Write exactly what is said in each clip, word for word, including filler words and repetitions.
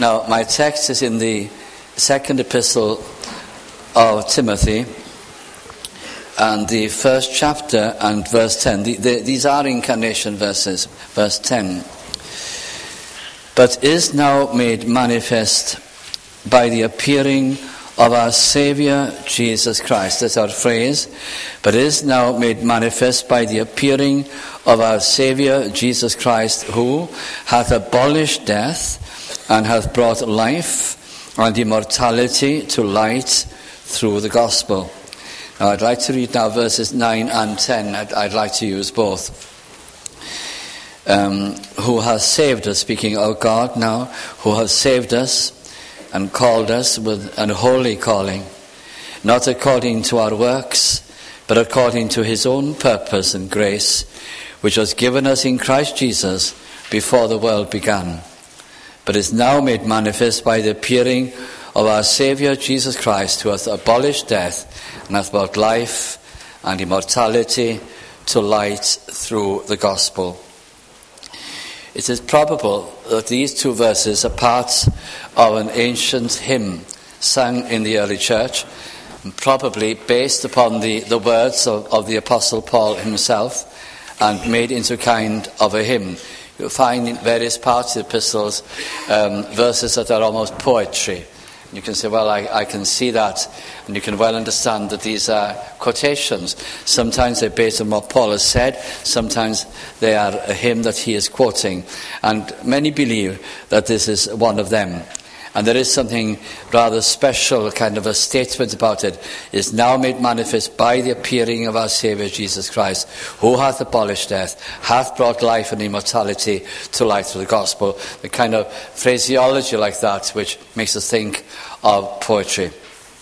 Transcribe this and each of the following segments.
Now, my text is in the second epistle of Timothy, and the first chapter and verse ten. The, the, these are incarnation verses. Verse ten. But is now made manifest by the appearing of our Saviour Jesus Christ. That's our phrase. But is now made manifest by the appearing of our Saviour Jesus Christ, who hath abolished death and hath brought life and immortality to light through the gospel. Now I'd like to read now verses nine and ten. I'd, I'd like to use both. Um, who has saved us, speaking of God now, who has saved us and called us with an holy calling, not according to our works, but according to his own purpose and grace, which was given us in Christ Jesus before the world began, but is now made manifest by the appearing of our Saviour Jesus Christ, who hath abolished death and hath brought life and immortality to light through the gospel. It is probable that these two verses are part of an ancient hymn sung in the early church, probably based upon the, the words of, of the Apostle Paul himself and made into kind of a hymn. You'll find in various parts of the epistles um, verses that are almost poetry. You can say, well, I, I can see that, and you can well understand that these are quotations. Sometimes they're based on what Paul has said, sometimes they are a hymn that he is quoting, and many believe that this is one of them. And there is something rather special, kind of a statement about it. It is now made manifest by the appearing of our Saviour Jesus Christ, who hath abolished death, hath brought life and immortality to light through the gospel. The kind of phraseology like that which makes us think of poetry.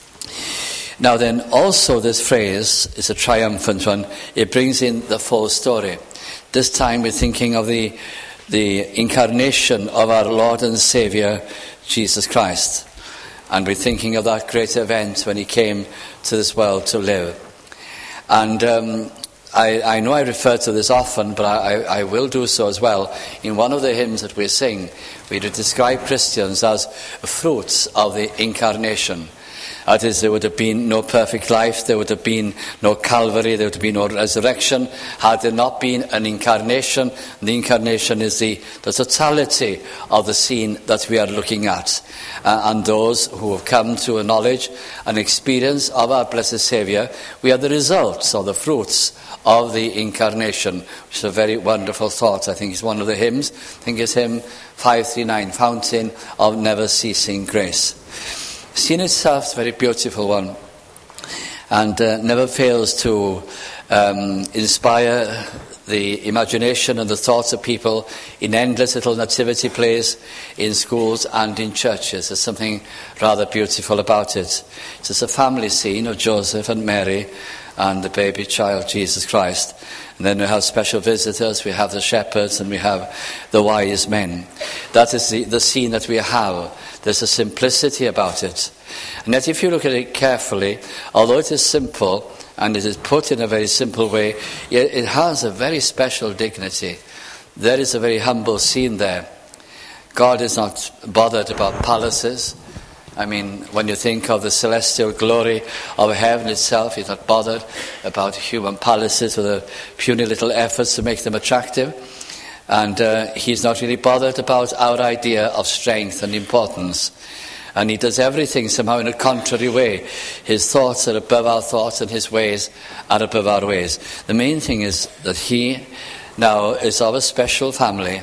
Now then, also this phrase is a triumphant one. It brings in the full story. This time we're thinking of the, the incarnation of our Lord and Saviour Jesus Christ. And we're thinking of that great event when he came to this world to live. And um, I, I know I refer to this often, but I, I will do so as well. In one of the hymns that we sing, we describe Christians as fruits of the incarnation. That is, there would have been no perfect life, there would have been no Calvary, there would have been no resurrection, had there not been an incarnation. The incarnation is the, the totality of the scene that we are looking at. Uh, and those who have come to a knowledge and experience of our blessed Saviour, we are the results or the fruits of the incarnation, which is a very wonderful thought. I think it's one of the hymns. I think it's hymn five thirty-nine, Fountain of Never Ceasing Grace. The scene itself is a very beautiful one, and uh, never fails to um, inspire the imagination and the thoughts of people in endless little nativity plays in schools and in churches. There's something rather beautiful about it. It's a family scene of Joseph and Mary and the baby child Jesus Christ. And then we have special visitors, we have the shepherds, and we have the wise men. That is the, the scene that we have. There's a simplicity about it. And yet if you look at it carefully, although it is simple, and it is put in a very simple way, yet it has a very special dignity. There is a very humble scene there. God is not bothered about palaces. I mean, when you think of the celestial glory of heaven itself, he's not bothered about human palaces with the puny little efforts to make them attractive. And uh, he's not really bothered about our idea of strength and importance. And he does everything somehow in a contrary way. His thoughts are above our thoughts and his ways are above our ways. The main thing is that he now is of a special family.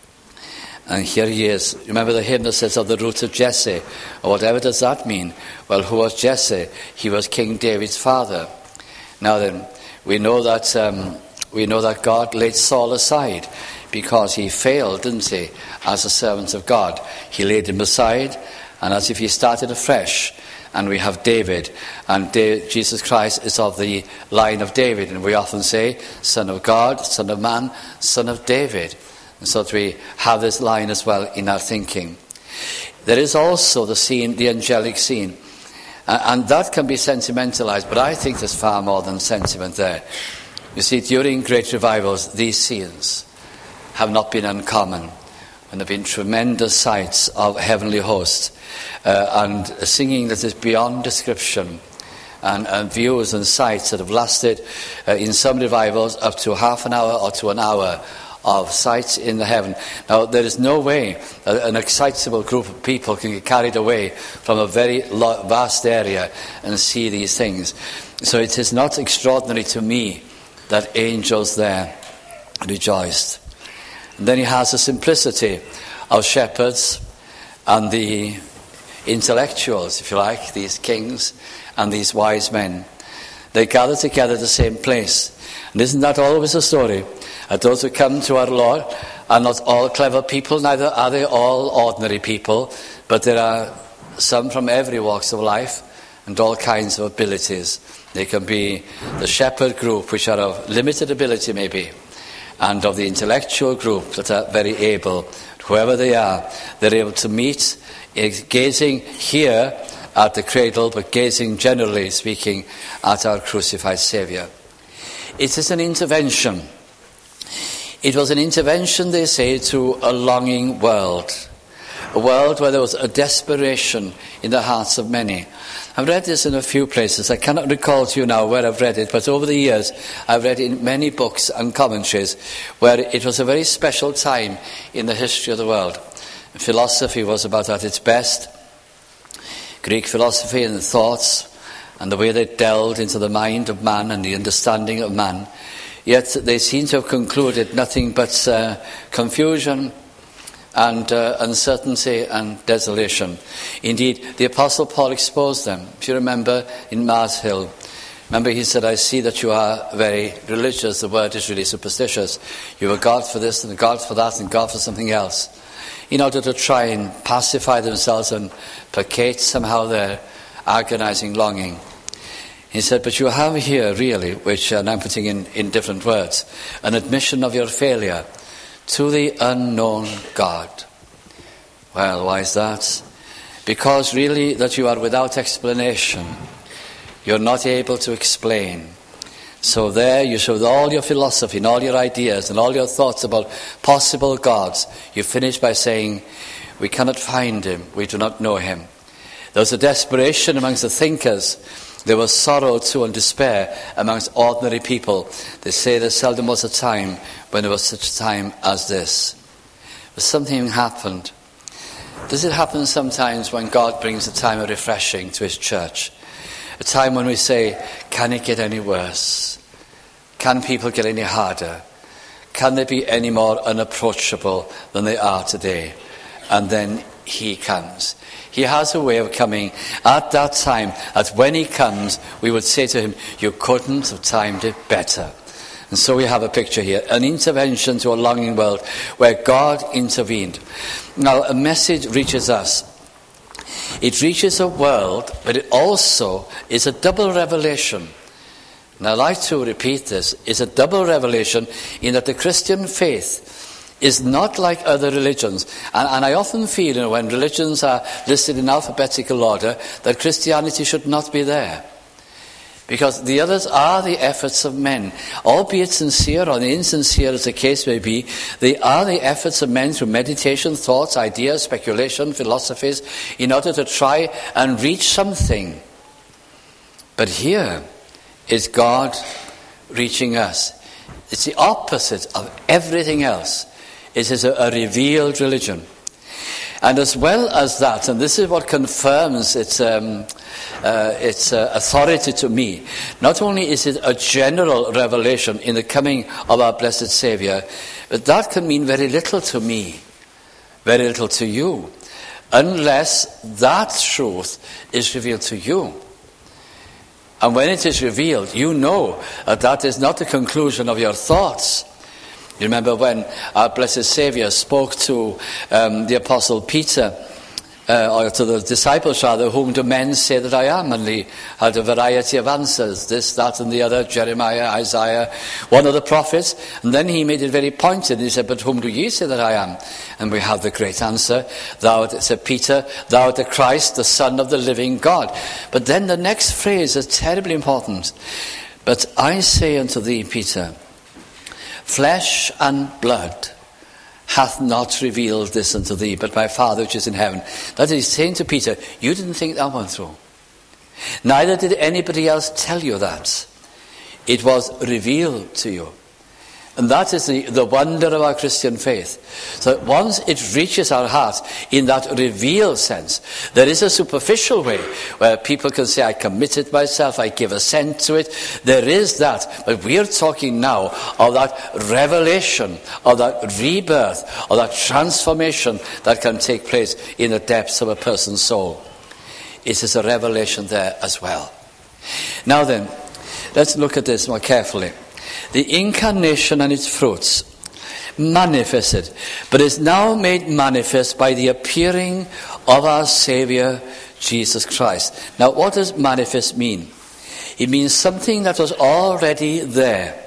And here he is. Remember the hymn that says of the root of Jesse. Or whatever does that mean? Well, who was Jesse? He was King David's father. Now then, we know that um, we know that God laid Saul aside because he failed, didn't he, as a servant of God. He laid him aside, and as if he started afresh. And we have David, and Da- Jesus Christ is of the line of David. And we often say, Son of God, Son of Man, Son of David. And so that we have this line as well in our thinking. There is also the scene, the angelic scene. Uh, and that can be sentimentalized, but I think there's far more than sentiment there. You see, during great revivals, these scenes have not been uncommon. And there have been tremendous sights of heavenly hosts uh, and singing that is beyond description, and, and views and sights that have lasted uh, in some revivals up to half an hour or to an hour of sights in the heaven. Now, there is no way an excitable group of people can get carried away from a very vast area and see these things. So it is not extraordinary to me that angels there rejoiced. And then he has the simplicity of shepherds and the intellectuals, if you like, these kings and these wise men. They gather together at the same place. And isn't that always a story? That those who come to our Lord are not all clever people, neither are they all ordinary people, but there are some from every walks of life and all kinds of abilities. They can be the shepherd group, which are of limited ability maybe, and of the intellectual group that are very able. Whoever they are, they're able to meet, gazing here at the cradle, but gazing, generally speaking, at our crucified Saviour. It is an intervention. It was an intervention, they say, to a longing world. A world where there was a desperation in the hearts of many. I've read this in a few places. I cannot recall to you now where I've read it, but over the years I've read in many books and commentaries where it was a very special time in the history of the world. Philosophy was about at its best. Greek philosophy and the thoughts and the way they delved into the mind of man and the understanding of man. Yet they seem to have concluded nothing but uh, confusion and uh, uncertainty and desolation. Indeed, the Apostle Paul exposed them. If you remember in Mars Hill, remember he said, I see that you are very religious. The word is really superstitious. You are God for this and God for that and God for something else, in order to try and pacify themselves and placate somehow their agonizing longing. He said, but you have here really, which uh, I'm putting in, in different words, an admission of your failure to the unknown God. Well, why is that? Because really that you are without explanation. You're not able to explain. So there you show all your philosophy and all your ideas and all your thoughts about possible gods. You finish by saying, we cannot find him, we do not know him. There was a desperation amongst the thinkers. There was sorrow too and despair amongst ordinary people. They say there seldom was a time when there was such a time as this. But something happened. Does it happen sometimes when God brings a time of refreshing to his church? A time when we say, can it get any worse? Can people get any harder? Can they be any more unapproachable than they are today? And then he comes. He has a way of coming at that time, that when he comes, we would say to him, you couldn't have timed it better. And so we have a picture here, an intervention to a longing world where God intervened. Now, a message reaches us. It reaches a world, but it also is a double revelation. And I like to repeat this. It's a double revelation in that the Christian faith is not like other religions. And, and I often feel, you know, when religions are listed in alphabetical order, that Christianity should not be there. Because the others are the efforts of men. Albeit sincere or insincere as the case may be, they are the efforts of men through meditation, thoughts, ideas, speculation, philosophies, in order to try and reach something. But here is God reaching us. It's the opposite of everything else. It is a, a revealed religion. And as well as that, and this is what confirms its, um, uh, its uh, authority to me, not only is it a general revelation in the coming of our blessed Saviour, but that can mean very little to me, very little to you, unless that truth is revealed to you. And when it is revealed, you know that that is not the conclusion of your thoughts. You remember when our blessed Saviour spoke to um, the Apostle Peter, uh, or to the disciples rather, whom do men say that I am? And he had a variety of answers, this, that and the other, Jeremiah, Isaiah, one of the prophets. And then he made it very pointed. He said, but whom do ye say that I am? And we have the great answer, thou art, said Peter, thou art the Christ, the Son of the living God. But then the next phrase is terribly important. But I say unto thee, Peter, flesh and blood hath not revealed this unto thee, but my Father which is in heaven. That is saying to Peter, you didn't think that one through. Neither did anybody else tell you that. It was revealed to you. And that is the, the wonder of our Christian faith. So once it reaches our hearts in that revealed sense, there is a superficial way where people can say, I committed myself, I give assent to it. There is that. But we are talking now of that revelation, of that rebirth, of that transformation that can take place in the depths of a person's soul. It is a revelation there as well. Now then, let's look at this more carefully. The incarnation and its fruits manifested, but is now made manifest by the appearing of our Saviour, Jesus Christ. Now, what does manifest mean? It means something that was already there,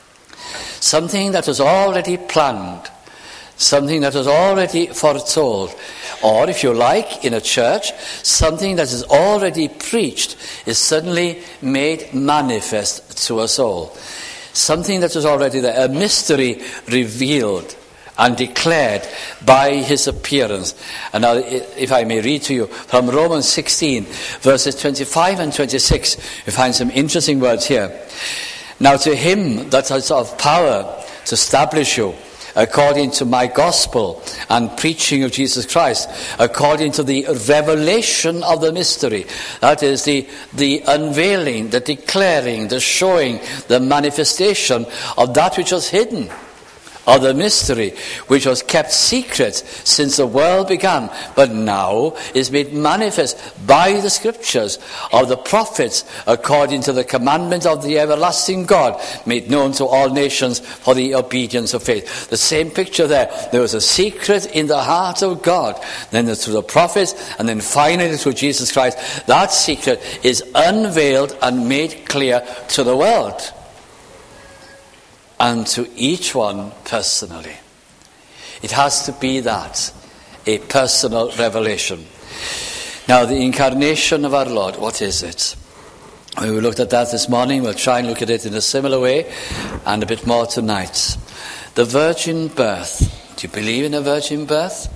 something that was already planned, something that was already foretold, or if you like, in a church, something that is already preached is suddenly made manifest to us all. Something that was already there, a mystery revealed and declared by his appearance. And now, if I may read to you from Romans sixteen, verses twenty-five and twenty-six, you find some interesting words here. Now to him that has of power to establish you, according to my gospel and preaching of Jesus Christ, according to the revelation of the mystery. That is the, the unveiling, the declaring, the showing, the manifestation of that which was hidden, of the mystery which was kept secret since the world began, but now is made manifest by the scriptures of the prophets, according to the commandment of the everlasting God, made known to all nations for the obedience of faith. The same picture there. There was a secret in the heart of God, then through the prophets, and then finally through Jesus Christ. That secret is unveiled and made clear to the world, and to each one personally. It has to be that, a personal revelation. Now, the incarnation of our Lord, what is it? We looked at that this morning. We'll try and look at it in a similar way, and a bit more tonight. The virgin birth. Do you believe in a virgin birth?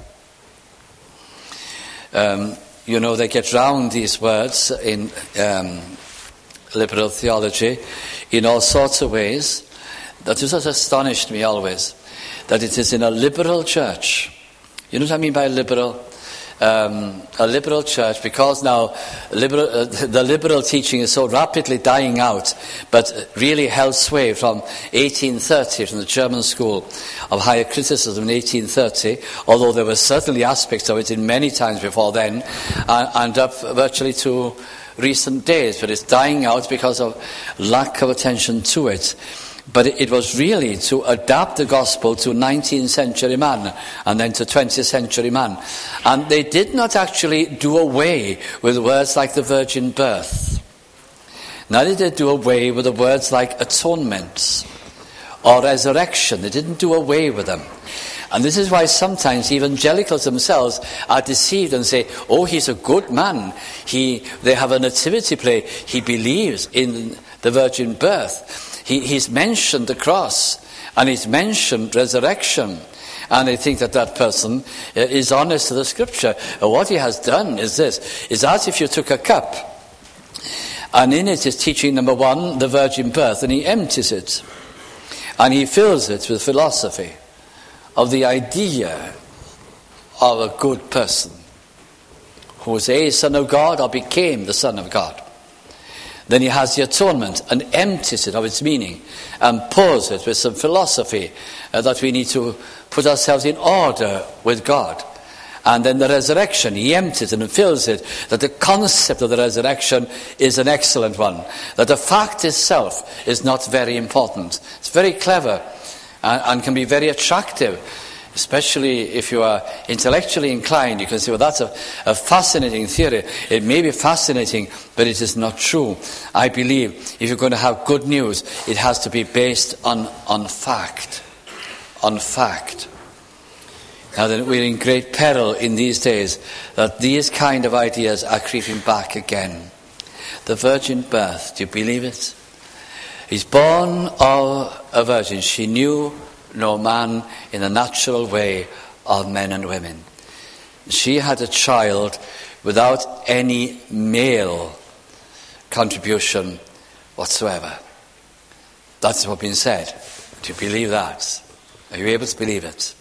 Um, you know, they get round these words in um, liberal theology in all sorts of ways. That has astonished me always, that it is in a liberal church. You know what I mean by liberal? Um, a liberal church, because now liberal, uh, the liberal teaching is so rapidly dying out, but really held sway from eighteen thirty, from the German school of higher criticism in eighteen thirty, although there were certainly aspects of it in many times before then, uh, and up virtually to recent days, but it's dying out because of lack of attention to it. But it was really to adapt the gospel to nineteenth century man and then to twentieth century man. And they did not actually do away with words like the virgin birth. Neither did they do away with the words like atonement or resurrection. They didn't do away with them. And this is why sometimes evangelicals themselves are deceived and say, oh, he's a good man. He, they have a nativity play. He believes in the virgin birth. He, he's mentioned the cross, and he's mentioned resurrection. And I think that that person is honest to the scripture. And what he has done is this, is as if you took a cup, and in it is teaching number one, the virgin birth, and he empties it. And he fills it with philosophy of the idea of a good person who was a son of God or became the son of God. Then he has the atonement and empties it of its meaning and pours it with some philosophy uh, that we need to put ourselves in order with God. And then the resurrection, he empties it and fills it, that the concept of the resurrection is an excellent one, that the fact itself is not very important. It's very clever and, and can be very attractive. Especially if you are intellectually inclined, you can say, well, that's a, a fascinating theory. It may be fascinating, but it is not true. I believe if you're going to have good news, it has to be based on, on fact. On fact. Now then, we're in great peril in these days that these kind of ideas are creeping back again. The virgin birth, do you believe it? He's born of a virgin. She knew no man in the natural way of men and women. She had a child without any male contribution whatsoever. That's what's been said. Do you believe that? Are you able to believe it?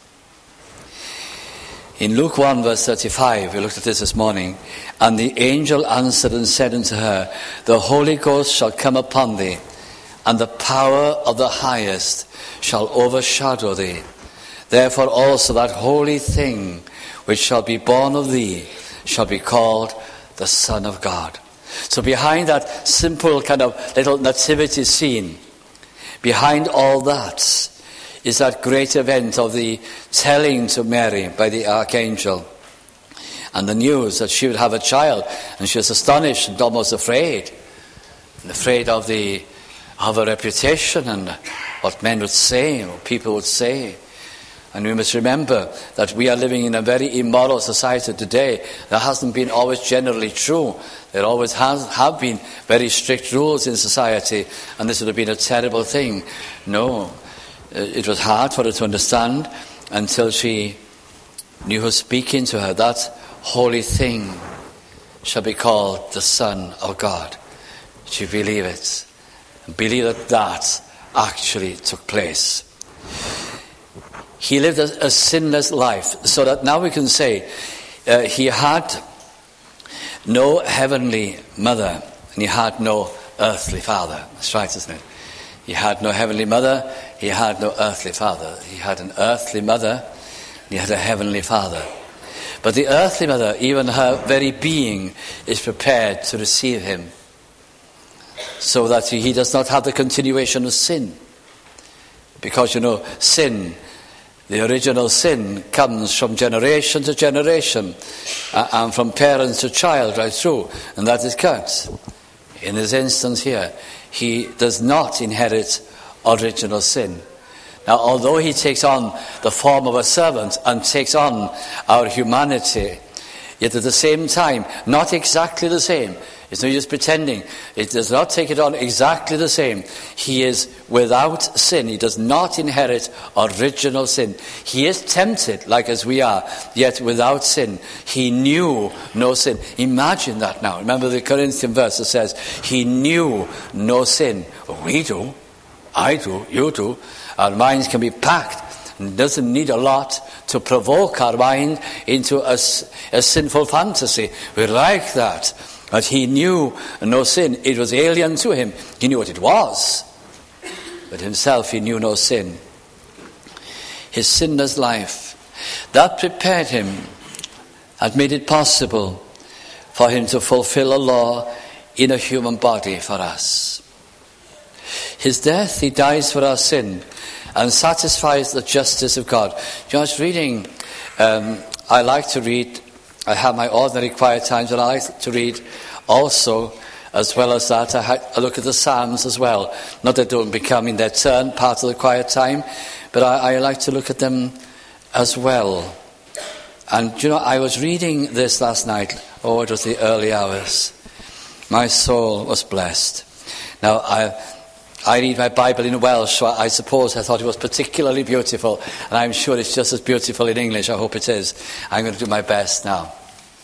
In Luke one verse thirty-five, we looked at this this morning, and the angel answered and said unto her, the Holy Ghost shall come upon thee, and the power of the highest shall overshadow thee. Therefore also that holy thing which shall be born of thee shall be called the Son of God. So behind that simple kind of little nativity scene, behind all that is that great event of the telling to Mary by the archangel and the news that she would have a child. And she was astonished and almost afraid, and afraid of the of her reputation and what men would say, or people would say. And we must remember that we are living in a very immoral society today. That hasn't been always generally true. There always has, have been very strict rules in society, and this would have been a terrible thing. No, it was hard for her to understand until she knew who was speaking to her. That holy thing shall be called the Son of God. She believe it, and believe that that actually took place. He lived a, a sinless life, so that now we can say uh, he had no heavenly mother and he had no earthly father. That's right, isn't it? He had no heavenly mother, he had no earthly father. He had an earthly mother, he had a heavenly father. But the earthly mother, even her very being, is prepared to receive him, so that he does not have the continuation of sin. Because, you know, sin, the original sin, comes from generation to generation, uh, and from parent to child right through, and that is cut. In this instance here, he does not inherit original sin. Now, although he takes on the form of a servant and takes on our humanity, yet at the same time, not exactly the same. It's no use pretending. It does not take it on exactly the same. He is without sin. He does not inherit original sin. He is tempted like as we are, yet without sin. He knew no sin. Imagine that now. Remember the Corinthian verse that says, he knew no sin. We do. I do. You do. Our minds can be packed. It doesn't need a lot to provoke our mind into a, a sinful fantasy. We like that. But he knew no sin. It was alien to him. He knew what it was, but himself he knew no sin. His sinless life, that prepared him, had made it possible for him to fulfill a law in a human body for us. His death, he dies for our sin and satisfies the justice of God. You know, I was reading, um, I like to read, I have my ordinary quiet times, but I like to read also, as well as that, I, had, I look at the Psalms as well. Not that they don't become in their turn part of the quiet time, but I, I like to look at them as well. And you know, I was reading this last night. Oh, it was the early hours. My soul was blessed. Now, I I read my Bible in Welsh, so I suppose I thought it was particularly beautiful, and I'm sure it's just as beautiful in English. I hope it is. I'm going to do my best now.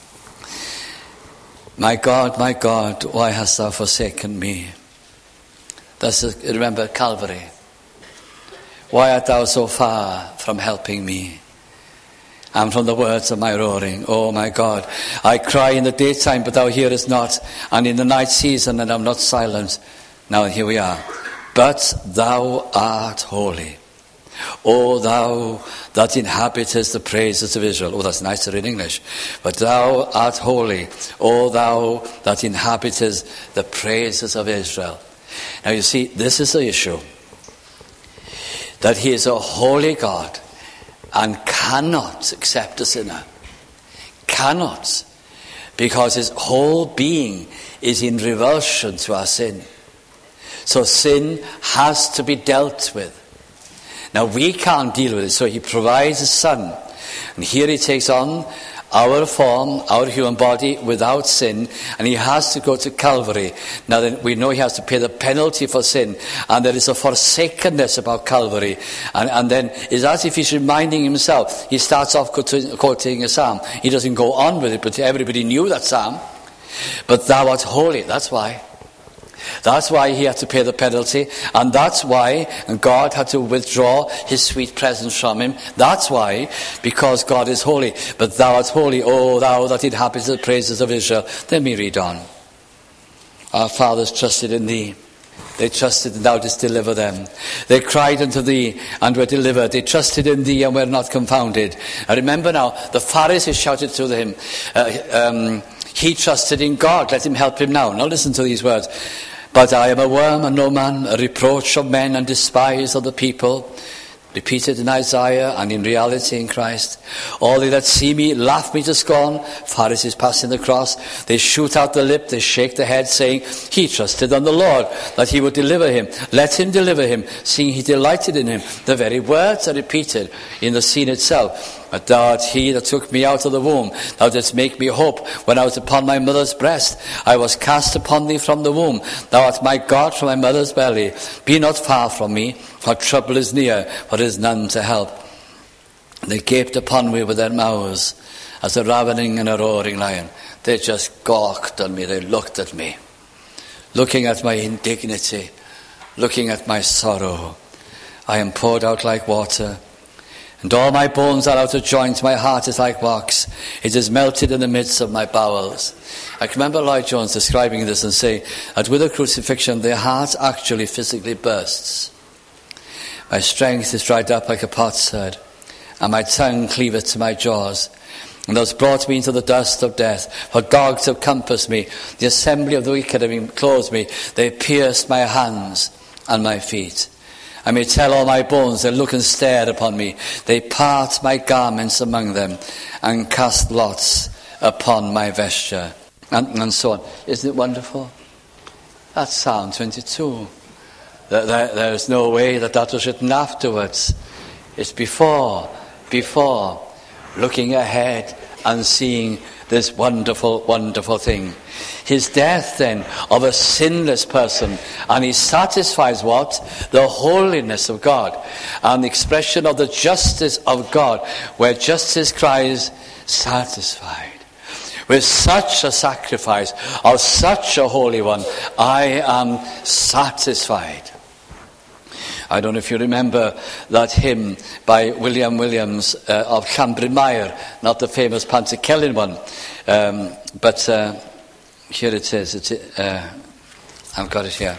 My God, my God, why hast thou forsaken me? That's, a, remember, Calvary. Why art thou so far from helping me? And from the words of my roaring, oh my God, I cry in the daytime, but thou hearest not, and in the night season, and I'm not silent. Now here we are. But thou art holy. O thou that inhabitest the praises of Israel. Oh, that's nicer in English. But thou art holy. O thou that inhabitest the praises of Israel. Now you see, this is the issue. That he is a holy God and cannot accept a sinner. Cannot. Because his whole being is in revulsion to our sin. So sin has to be dealt with. Now we can't deal with it, so he provides a son. And here he takes on our form, our human body without sin, and he has to go to Calvary. Now then, we know he has to pay the penalty for sin, and there is a forsakenness about Calvary. And, and then it's as if he's reminding himself. He starts off quoting a psalm. He doesn't go on with it, but everybody knew that psalm. But thou art holy, that's why. That's why he had to pay the penalty, and that's why God had to withdraw his sweet presence from him. That's why, because God is holy. But thou art holy, O thou that inhabitest the praises of Israel. Let me read on. Our fathers trusted in thee. They trusted and thou didst deliver them. They cried unto thee and were delivered. They trusted in thee and were not confounded. I remember now, the Pharisees shouted to him, uh, um, he trusted in God, let him help him now. Now listen to these words. But I am a worm and no man, a reproach of men and despised of the people. Repeated in Isaiah and in reality in Christ. All they that see me laugh me to scorn. Pharisees passing the cross. They shoot out the lip, they shake the head, saying, he trusted on the Lord, that he would deliver him. Let him deliver him, seeing he delighted in him. The very words are repeated in the scene itself. But thou art he that took me out of the womb. Thou didst make me hope when I was upon my mother's breast. I was cast upon thee from the womb. Thou art my God from my mother's belly. Be not far from me, for trouble is near, for there is none to help. They gaped upon me with their mouths, as a ravening and a roaring lion. They just gawked on me. They looked at me, looking at my indignity, looking at my sorrow. I am poured out like water, and all my bones are out of joint. My heart is like wax. It is melted in the midst of my bowels. I can remember Lloyd Jones describing this and saying that with the crucifixion, their heart actually physically bursts. My strength is dried up like a potsherd, and my tongue cleaveth to my jaws. And thou hast brought me into the dust of death, for dogs have compassed me. The assembly of the wicked have enclosed me. They pierced my hands and my feet. I may tell all my bones, they look and stare upon me. They part my garments among them, and cast lots upon my vesture. And, and so on. Isn't it wonderful? That's Psalm twenty-two. There, there, there is no way that that was written afterwards. It's before, before, looking ahead and seeing this wonderful, wonderful thing. His death then of a sinless person, and he satisfies what? The holiness of God, and the expression of the justice of God, where justice cries, satisfied. With such a sacrifice of such a holy one, I am satisfied. I don't know if you remember that hymn by William Williams uh, of Llanbrynmair, not the famous Pantycelyn one, um, but uh, here it is. It's, uh, I've got it here.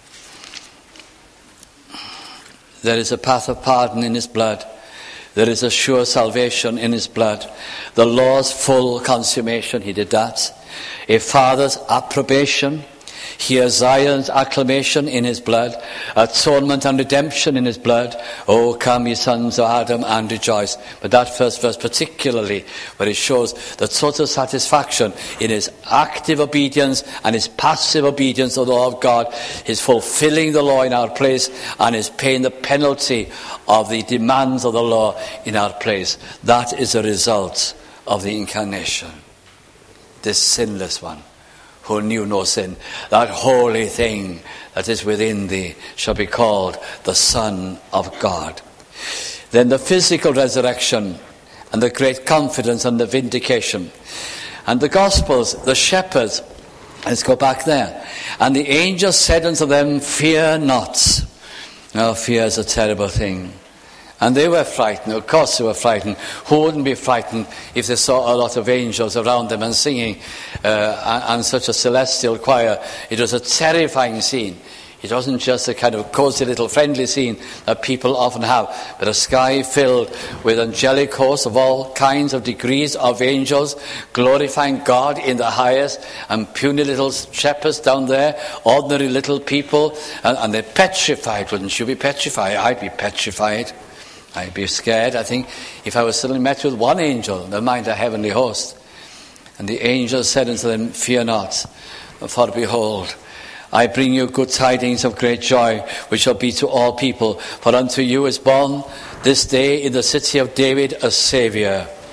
There is a path of pardon in his blood. There is a sure salvation in his blood. The law's full consummation, he did that. A father's approbation. Here Zion's acclamation in his blood, atonement and redemption in his blood. Oh, come ye sons of Adam and rejoice. But that first verse particularly, where it shows the total satisfaction in his active obedience and his passive obedience to the law of God, his fulfilling the law in our place, and his paying the penalty of the demands of the law in our place. That is a result of the incarnation. This sinless one, who knew no sin, that holy thing that is within thee shall be called the Son of God. Then the physical resurrection and the great confidence and the vindication. And the Gospels, the shepherds, let's go back there. And the angel said unto them, fear not. Now fear is a terrible thing. And they were frightened. Of course they were frightened. Who wouldn't be frightened if they saw a lot of angels around them and singing uh, and such a celestial choir? It was a terrifying scene. It wasn't just a kind of cozy little friendly scene that people often have, but a sky filled with angelic hosts of all kinds of degrees of angels, glorifying God in the highest, and puny little shepherds down there, ordinary little people, and, and they're petrified. Wouldn't you be petrified? I'd be petrified. I'd be scared, I think, if I was suddenly met with one angel, never mind a heavenly host. And the angel said unto them, fear not, for behold, I bring you good tidings of great joy, which shall be to all people. For unto you is born this day in the city of David a Saviour,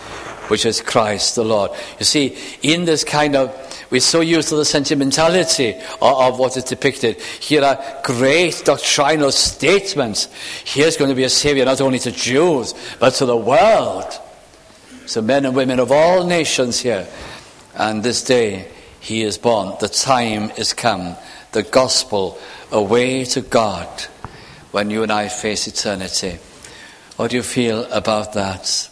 which is Christ the Lord. You see, in this kind of, we're so used to the sentimentality of, of what is depicted. Here are great doctrinal statements. Here's going to be a Savior not only to Jews, but to the world. So men and women of all nations here. And this day he is born. The time is come. The gospel, a way to God when you and I face eternity. What do you feel about that?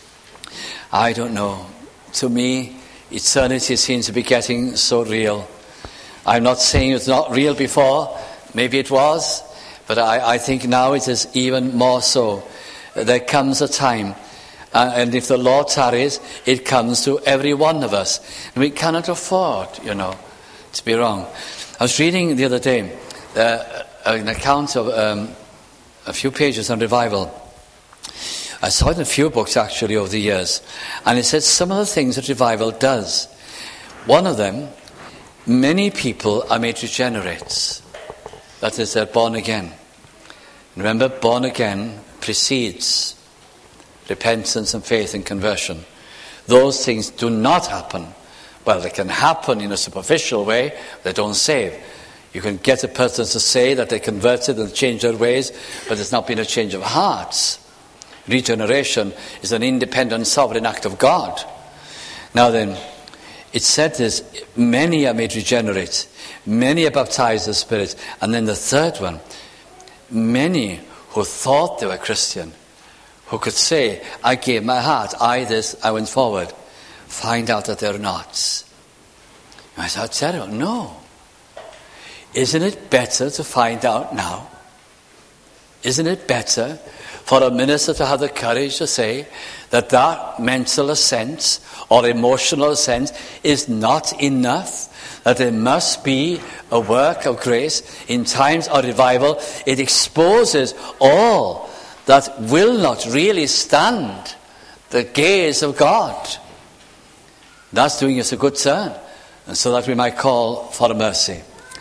I don't know. To me, eternity seems to be getting so real. I'm not saying it's not real before. Maybe it was. But I, I think now it is even more so. There comes a time, uh, and if the Lord tarries, it comes to every one of us. And we cannot afford, you know, to be wrong. I was reading the other day uh, an account of um, a few pages on revival. I saw it in a few books actually over the years. And it said some of the things that revival does. One of them, many people are made regenerate. That is, they're born again. Remember, born again precedes repentance and faith and conversion. Those things do not happen. Well, they can happen in a superficial way. They don't save. You can get a person to say that they converted and changed their ways, but there's not been a change of hearts. Regeneration is an independent, sovereign act of God. Now then, it said this, many are made regenerate, many are baptized in the Spirit, and then the third one, many who thought they were Christian, who could say, I gave my heart, I this, I went forward, find out that they're not. I thought, terrible. No. Isn't it better to find out now? Isn't it better for a minister to have the courage to say that that mental assent or emotional assent is not enough, that there must be a work of grace in times of revival? It exposes all that will not really stand the gaze of God. That's doing us a good turn, and so that we might call for mercy.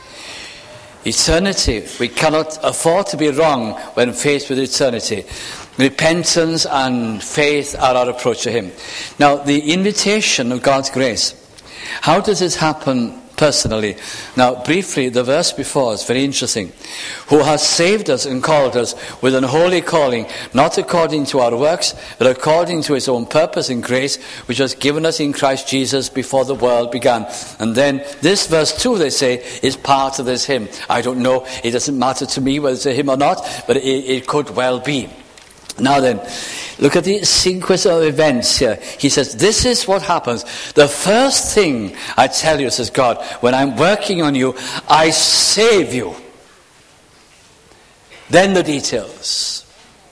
Eternity, we cannot afford to be wrong when faced with eternity. Repentance and faith are our approach to Him. Now, the invitation of God's grace, how does this happen personally? Now, briefly, the verse before is very interesting. Who has saved us and called us with an holy calling, not according to our works, but according to His own purpose and grace, which was given us in Christ Jesus before the world began. And then this verse two, they say, is part of this hymn. I don't know, it doesn't matter to me whether it's a hymn or not, but it, it could well be. Now then, look at the sequence of events here. He says, this is what happens. The first thing I tell you, says God, when I'm working on you, I save you. Then the details.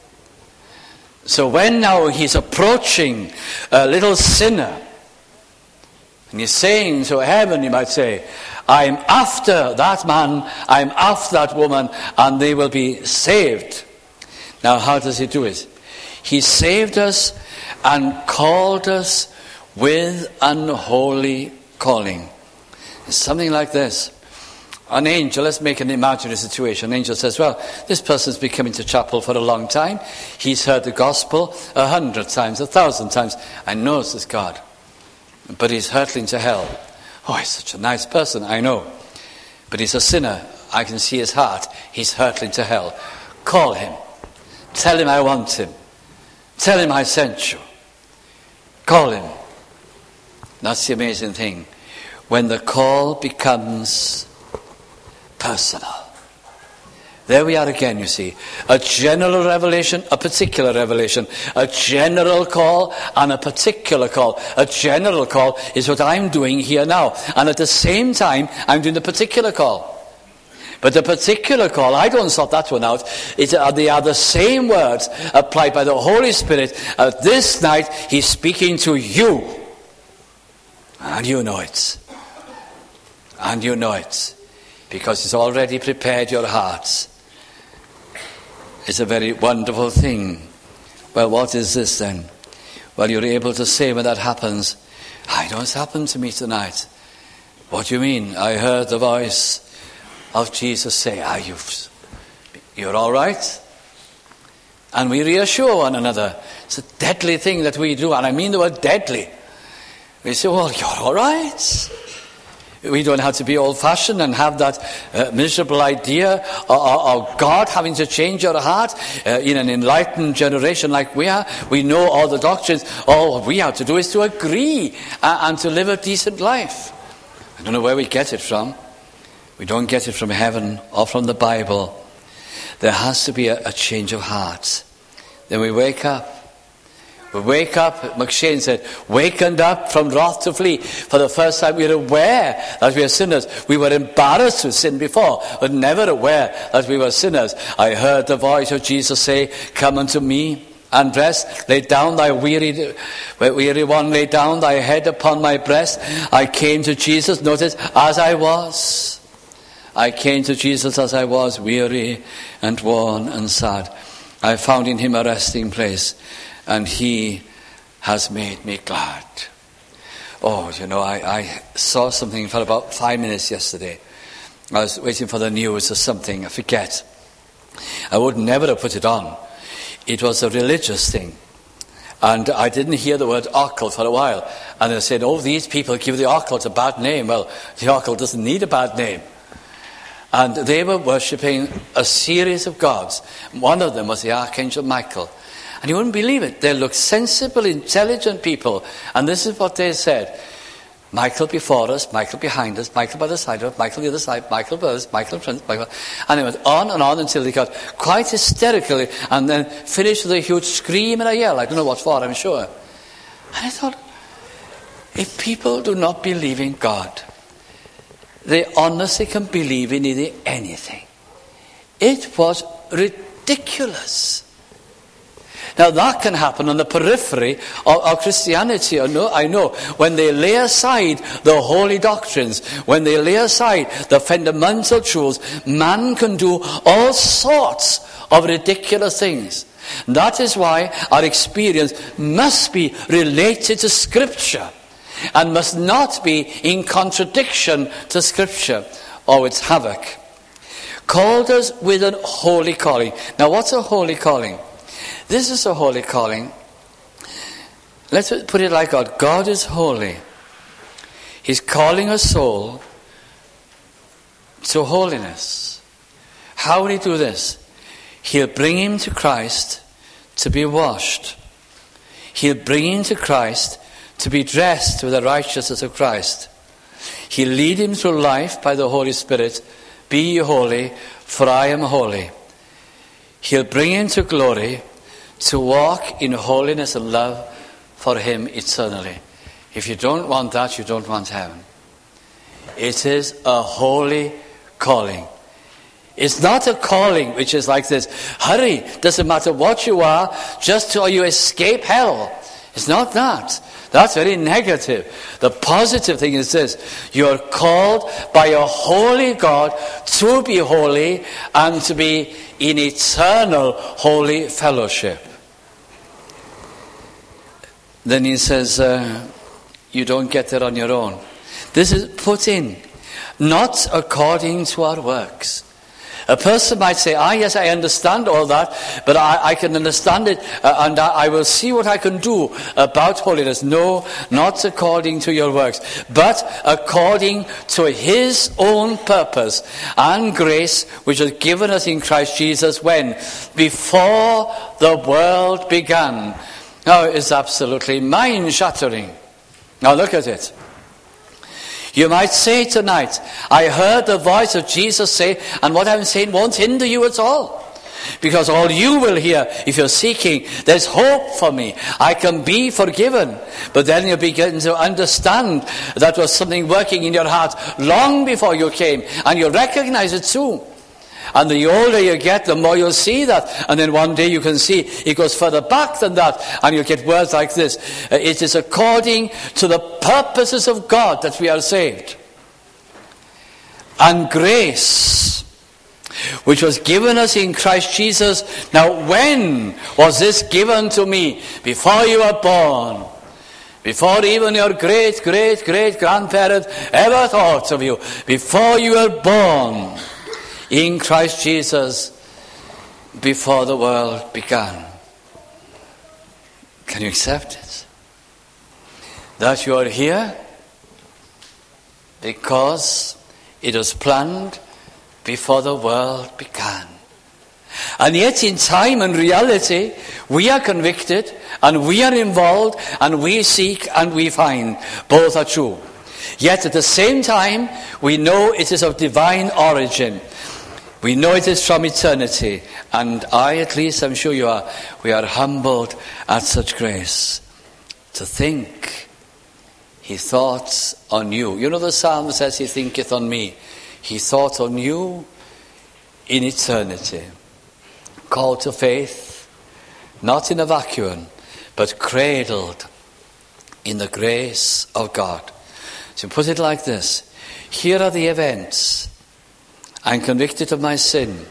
So when now he's approaching a little sinner, and he's saying to heaven, you might say, I'm after that man, I'm after that woman, and they will be saved. Now, how does he do it? He saved us and called us with an holy calling. It's something like this. An angel, let's make an imaginary situation. An angel says, well, this person's been coming to chapel for a long time. He's heard the gospel a hundred times, a thousand times, and knows this God. But he's hurtling to hell. Oh, he's such a nice person, I know. But he's a sinner. I can see his heart. He's hurtling to hell. Call him. Tell him I want him. Tell him I sent you. Call him. That's the amazing thing. When the call becomes personal. There we are again, you see. A general revelation, a particular revelation. A general call and a particular call. A general call is what I'm doing here now. And at the same time, I'm doing the particular call. But the particular call, I don't sort that one out. It's, uh, they are the same words applied by the Holy Spirit. Uh, this night, He's speaking to you. And you know it. And you know it. Because He's already prepared your hearts. It's a very wonderful thing. Well, what is this then? Well, you're able to say when that happens, I know it's happened to me tonight. What do you mean? I heard the voice of Jesus say, are you, you're all right? And we reassure one another. It's a deadly thing that we do, and I mean the word deadly. We say, well, you're all right. We don't have to be old-fashioned and have that uh, miserable idea of, of God having to change your heart uh, in an enlightened generation like we are. We know all the doctrines. All we have to do is to agree uh, and to live a decent life. I don't know where we get it from. We don't get it from heaven or from the Bible. There has to be a, a change of heart. Then we wake up. We wake up, McShane said, wakened up from wrath to flee. For the first time we are aware that we are sinners. We were embarrassed to sin before, but never aware that we were sinners. I heard the voice of Jesus say, come unto me and rest. Lay down thy weary, weary one, lay down thy head upon my breast. I came to Jesus, notice, as I was. I came to Jesus as I was, weary and worn and sad. I found in him a resting place. And he has made me glad. Oh, you know, I, I saw something for about five minutes yesterday. I was waiting for the news or something, I forget. I would never have put it on. It was a religious thing. And I didn't hear the word occult for a while. And they said, oh, these people give the occult a bad name. Well, the occult doesn't need a bad name. And they were worshipping a series of gods. One of them was the Archangel Michael. And you wouldn't believe it. They looked sensible, intelligent people. And this is what they said. Michael before us, Michael behind us, Michael by the side of us, Michael the other side, Michael above us, Michael in front, Michael. And it went on and on until they got quite hysterical and then finished with a huge scream and a yell. I don't know what for, I'm sure. And I thought, if people do not believe in God, they honestly can believe in anything. It was ridiculous. Now that can happen on the periphery of, of Christianity. I know, I know. When they lay aside the holy doctrines, when they lay aside the fundamental truths, man can do all sorts of ridiculous things. That is why our experience must be related to Scripture and must not be in contradiction to Scripture or its havoc. Called us with a holy calling. Now what's a holy calling? This is a holy calling. Let's put it like God. God is holy. He's calling a soul to holiness. How will he do this? He'll bring him to Christ to be washed. He'll bring him to Christ to be dressed with the righteousness of Christ. He'll lead him through life by the Holy Spirit. Be ye holy, for I am holy. He'll bring him to glory to walk in holiness and love for him eternally. If you don't want that, you don't want heaven. It is a holy calling. It's not a calling which is like this. Hurry, doesn't matter what you are, just so you escape hell. It's not that. That's very negative. The positive thing is this. You're called by a holy God to be holy and to be in eternal holy fellowship. Then he says, uh, you don't get there on your own. This is put in, not according to our works. A person might say, ah, yes, I understand all that, but I, I can understand it, uh, and I, I will see what I can do about holiness. No, not according to your works, but according to his own purpose and grace, which was given us in Christ Jesus when? Before the world began. Now, it's absolutely mind-shattering. Now, look at it. You might say tonight, I heard the voice of Jesus say, and what I'm saying won't hinder you at all. Because all you will hear, if you're seeking, there's hope for me. I can be forgiven. But then you begin to understand that was something working in your heart long before you came. And you recognize it too. And the older you get, the more you'll see that. And then one day you can see it goes further back than that. And you'll get words like this. It is according to the purposes of God that we are saved. And grace, which was given us in Christ Jesus. Now when was this given to me? Before you were born. Before even your great, great, great grandparents ever thought of you. Before you were born. In Christ Jesus, before the world began. Can you accept it? That you are here because it was planned before the world began. And yet in time and reality, we are convicted and we are involved and we seek and we find. Both are true. Yet at the same time, we know it is of divine origin. We know it is from eternity. And I, at least, I'm sure you are, we are humbled at such grace. To think he thought on you. You know the psalm says he thinketh on me. He thought on you in eternity. Called to faith, not in a vacuum, but cradled in the grace of God. So put it like this. Here are the events. I'm convicted of my sin.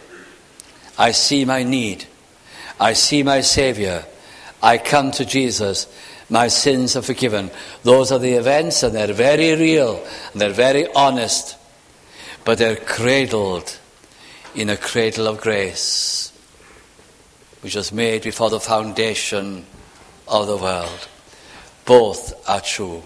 I see my need. I see my Savior. I come to Jesus. My sins are forgiven. Those are the events, and they're very real, and they're very honest. But they're cradled in a cradle of grace, which was made before the foundation of the world. Both are true.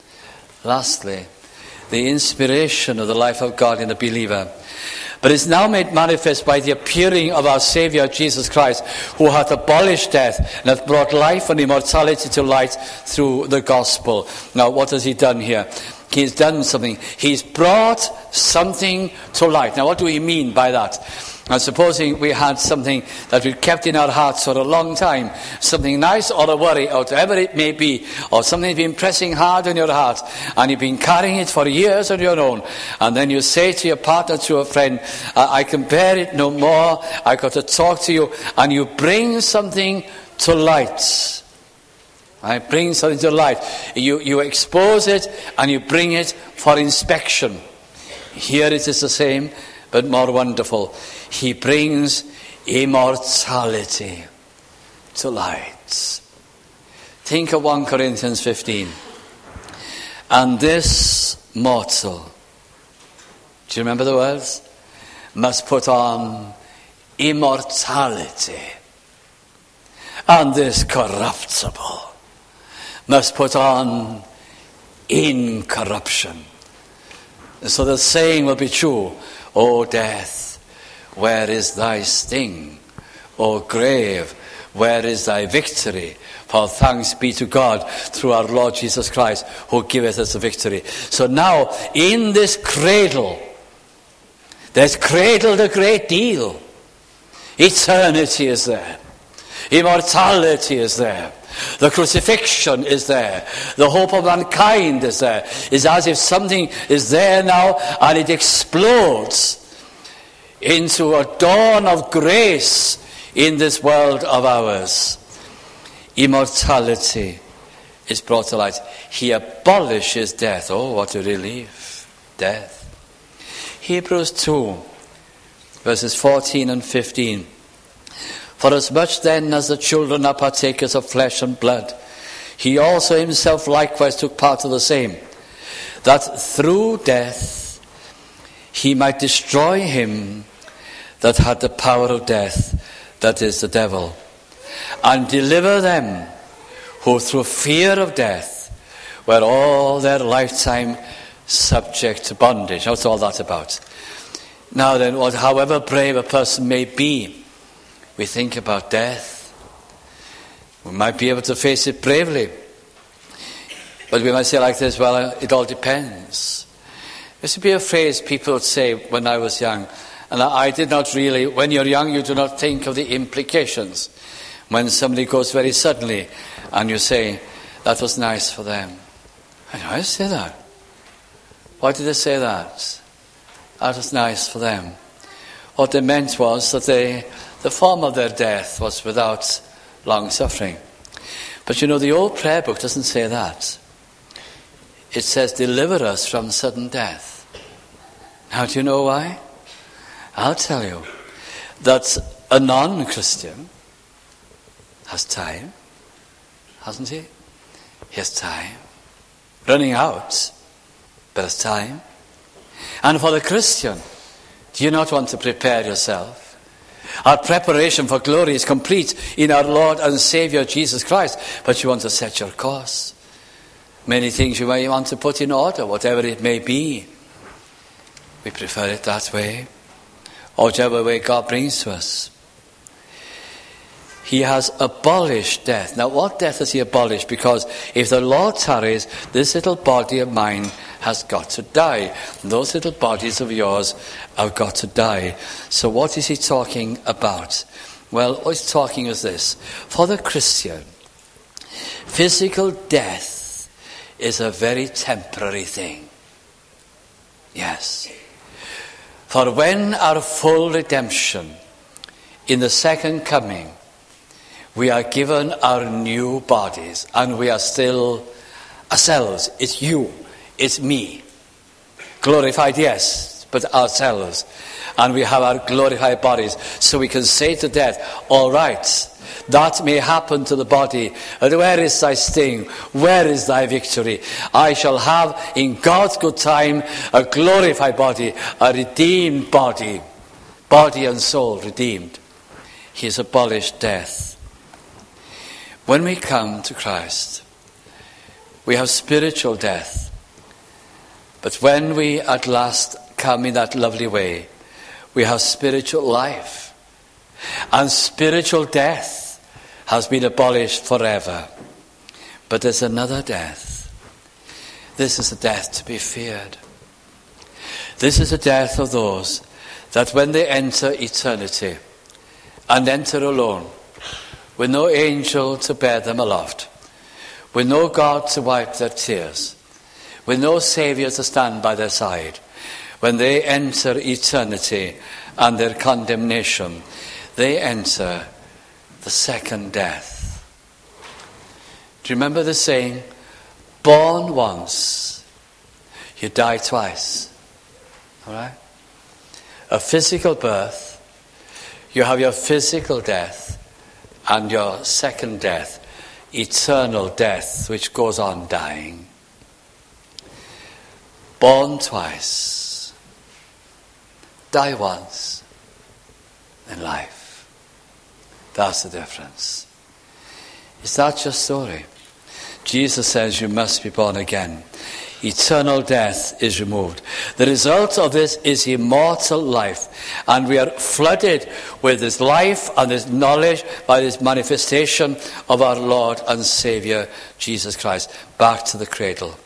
Lastly, the inspiration of the life of God in the believer. But is now made manifest by the appearing of our Saviour Jesus Christ, who hath abolished death and hath brought life and immortality to light through the gospel. Now, what has he done here? He's done something. He's brought something to light. Now, what do we mean by that? Now, supposing we had something that we've kept in our hearts for a long time, something nice or a worry, or whatever it may be, or something you've been pressing hard in your heart, and you've been carrying it for years on your own, and then you say to your partner, to a friend, I can bear it no more, I've got to talk to you, and you bring something to light. I bring something to light. You, you expose it, and you bring it for inspection. Here it is the same, but more wonderful. He brings immortality to light. Think of First Corinthians fifteen. And this mortal, do you remember the words? Must put on immortality. And this corruptible must put on incorruption. So the saying will be true. O death, where is thy sting? O grave, where is thy victory? For thanks be to God through our Lord Jesus Christ, who giveth us the victory. So now, in this cradle, there's cradled a great deal. Eternity is there. Immortality is there. The crucifixion is there. The hope of mankind is there. It's as if something is there now and it explodes into a dawn of grace in this world of ours. Immortality is brought to light. He abolishes death. Oh, what a relief. Death. Hebrews two, verses fourteen and fifteen. For as much then as the children are partakers of flesh and blood, he also himself likewise took part of the same, that through death he might destroy him that had the power of death, that is the devil, and deliver them who through fear of death were all their lifetime subject to bondage. What's all that about? Now then, what, however brave a person may be, we think about death. We might be able to face it bravely. But we might say like this, well, it all depends. There used to be a phrase people would say when I was young, and I did not really, when you're young, you do not think of the implications. When somebody goes very suddenly, and you say, that was nice for them. I know, I say that. Why did they say that? That was nice for them. What they meant was that they, the form of their death was without long suffering. But you know, the old prayer book doesn't say that. It says, deliver us from sudden death. Now, do you know why? I'll tell you. That a non-Christian has time, hasn't he? He has time. Running out, but has time. And for the Christian, do you not want to prepare yourself? Our preparation for glory is complete in our Lord and Saviour Jesus Christ. But you want to set your course. Many things you may want to put in order, whatever it may be. We prefer it that way, or whichever way God brings to us. He has abolished death. Now, what death has he abolished? Because if the Lord tarries, this little body of mine has got to die. Those little bodies of yours have got to die. So what is he talking about? Well, what he's talking is this. For the Christian, physical death is a very temporary thing. Yes. For when our full redemption in the second coming, we are given our new bodies, and we are still ourselves. It's you, it's me. Glorified, yes, but ourselves. And we have our glorified bodies. So we can say to death, all right, that may happen to the body. And where is thy sting? Where is thy victory? I shall have in God's good time a glorified body, a redeemed body, body and soul redeemed. He has abolished death. When we come to Christ, we have spiritual death. But when we at last come in that lovely way, we have spiritual life. And spiritual death has been abolished forever. But there's another death. This is a death to be feared. This is the death of those that when they enter eternity and enter alone, with no angel to bear them aloft, with no God to wipe their tears, with no Saviour to stand by their side, when they enter eternity and their condemnation, they enter the second death. Do you remember the saying, born once, you die twice? All right? A physical birth, you have your physical death, and your second death, eternal death, which goes on dying. Born twice, die once in life. That's the difference. Is that your story? Jesus says you must be born again. Eternal death is removed. The result of this is immortal life. And we are flooded with this life and this knowledge by this manifestation of our Lord and Saviour, Jesus Christ. Back to the cradle.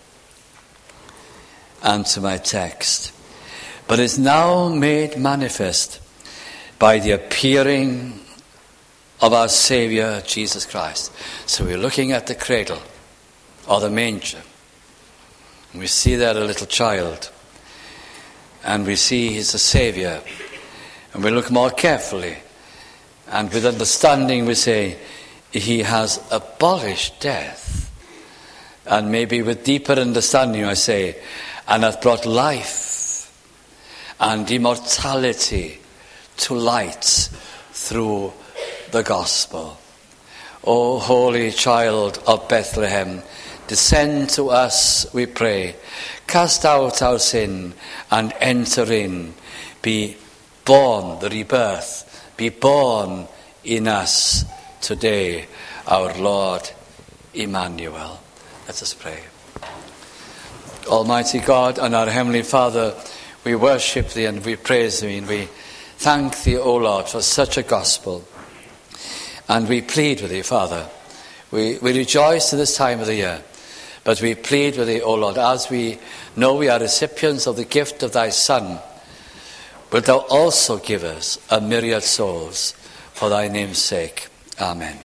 And to my text. But is now made manifest by the appearing of our Saviour, Jesus Christ. So we're looking at the cradle, or the manger. We see there a little child, and we see he's a Saviour, and we look more carefully, and with understanding we say he has abolished death, and maybe with deeper understanding I say, and hath brought life and immortality to light through the gospel. O holy child of Bethlehem, descend to us, we pray. Cast out our sin and enter in. Be born, the rebirth. Be born in us today, our Lord Emmanuel. Let us pray. Almighty God and our Heavenly Father, we worship Thee and we praise Thee and we thank Thee, O Lord, for such a gospel. And we plead with Thee, Father. We, we rejoice in this time of the year. But we plead with Thee, O Lord, as we know we are recipients of the gift of Thy Son, wilt Thou also give us a myriad souls for Thy name's sake. Amen.